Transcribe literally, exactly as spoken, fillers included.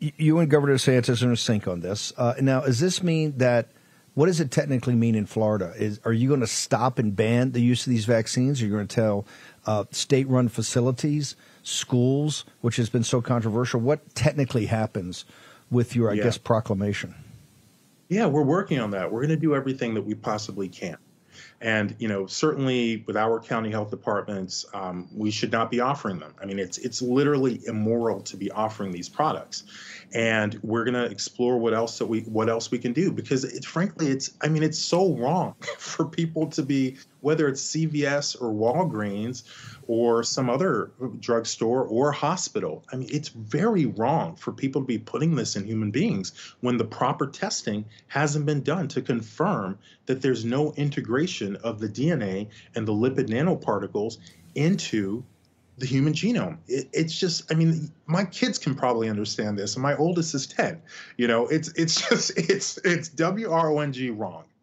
y- you and Governor DeSantis are in sync on this. Uh, now, does this mean that, what does it technically mean in Florida? Is Are you going to stop and ban the use of these vaccines? Are you going to tell uh, state-run facilities, schools, which has been so controversial? What technically happens with your, I Yeah. guess, proclamation? Yeah, we're working on that. We're going to do everything that we possibly can. And, you know, certainly with our county health departments, um, we should not be offering them. I mean, it's it's literally immoral to be offering these products. And we're going to explore what else that we what else we can do, because it, frankly, it's I mean, it's so wrong for people to be, whether it's C V S or Walgreens or some other drugstore or hospital. I mean, it's very wrong for people to be putting this in human beings when the proper testing hasn't been done to confirm that there's no integration of the D N A and the lipid nanoparticles into the human genome. It, it's just, I mean, my kids can probably understand this, and my oldest is ten. You know, it's it's just it's it's W R O N G wrong.